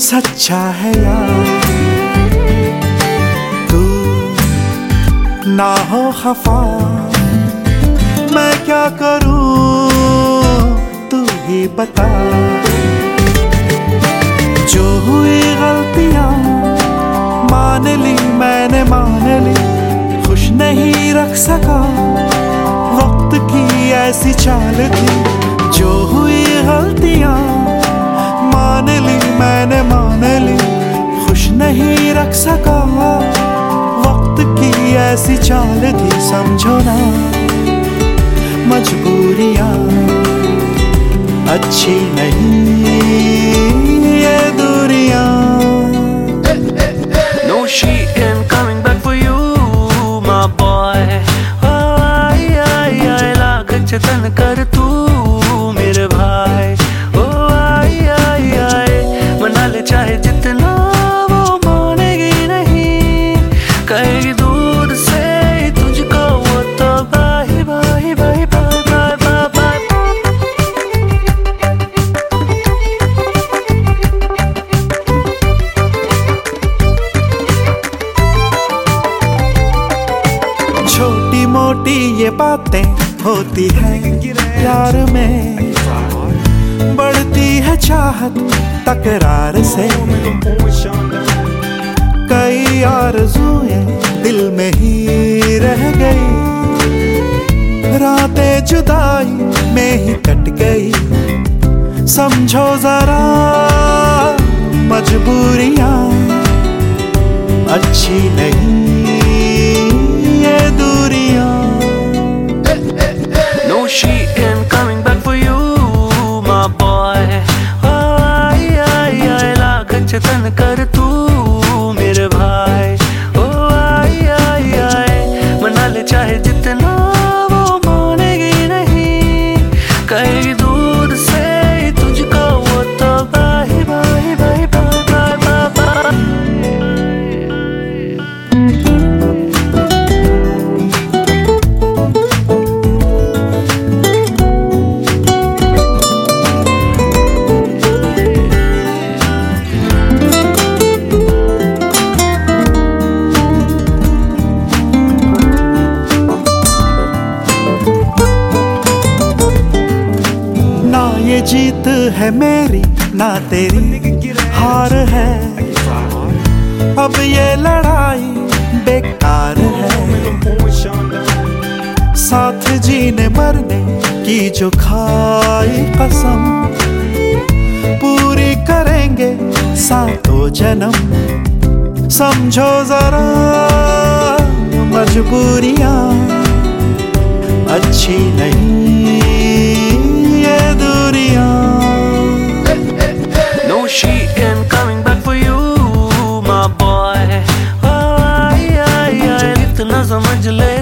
सच्चा है यार, तू ना हो खफा, मैं क्या करूं तू ही बता। जो हुई गलतियां मान ली मैंने, मान ली, खुश नहीं रख सका, वक्त की ऐसी चाल थी। जो हुई गलतियां मान ली मैंने, मान ली, खुश नहीं रख सका, वक्त की ऐसी चाल थी। समझो ना मजबूरियां अच्छी नहीं ये दूरियां। No, she ain't coming back for you, my boy. आई लाख जतन कर तू मेरे भाई। आई मना ले चाहे जितना, वो मानेगी नहीं, कहेगी दूर से तुझको वो तो bye bye bye bye bye bye bye. छोटी मोटी ये बातें होती है प्यार में, बढ़ती है चाहत तकरार से। कई आरज़ुएं दिल में ही रह गई, रातें जुदाई में ही कट गई। समझो जरा मजबूरियां अच्छी नहीं ये दूरियां। No, she ain't coming back for you, my boy. आई लाख जतन कर तू मेरे भाई। आई मना ले चाहे जितना, वो मानेगी नहीं, कहेगी दूर से तुझको वो तो bye bye bye bye bye bye bye. ये जीत है मेरी ना तेरी हार है, अब ये लड़ाई बेकार है। साथ जीने मरने की जो खाई कसम, पूरी करेंगे सातों जन्म। समझो जरा मजबूरियां अच्छी नहीं ये दूरियां। No, she ain't coming back for you, my boy. आई इतना समझ ले